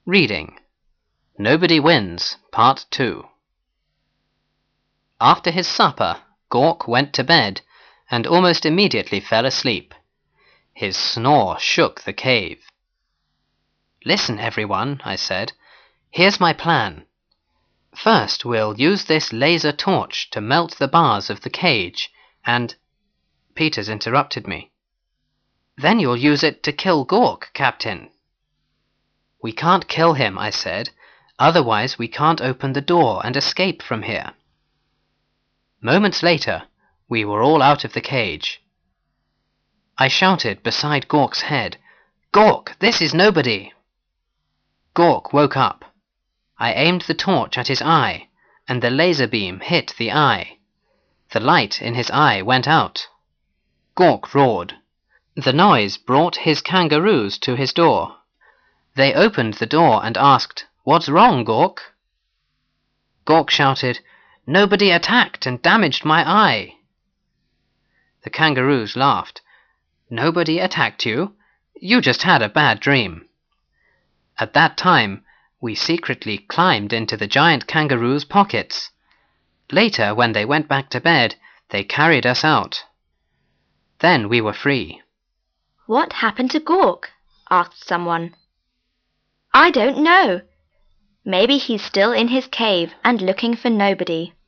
Reading Nobody Wins, Part 2. After his supper, Gawk went to bed and almost immediately fell asleep. His snore shook the cave. "Listen, everyone," I said. "Here's my plan. First, we'll use this laser torch to melt the bars of the cage and—" Peters interrupted me. "Then you'll use it to kill Gawk, Captain." "We can't kill him," I said. "Otherwise we can't open the door and escape from here." Moments later, we were all out of the cage. I shouted beside Gawk's head, "Gawk, this is Nobody!" Gawk woke up. I aimed the torch at his eye, and the laser beam hit the eye. The light in his eye went out. Gawk roared. The noise brought his kangaroos to his door. They opened the door and asked, "What's wrong, Gawk?" Gawk shouted, "Nobody attacked and damaged my eye." The kangaroos laughed. "Nobody attacked you? You just had a bad dream." At that time, we secretly climbed into the giant kangaroo's pockets. Later, when they went back to bed, they carried us out. Then we were free. "What happened to Gawk?" asked someone. "I don't know. Maybe he's still in his cave and looking for Nobody."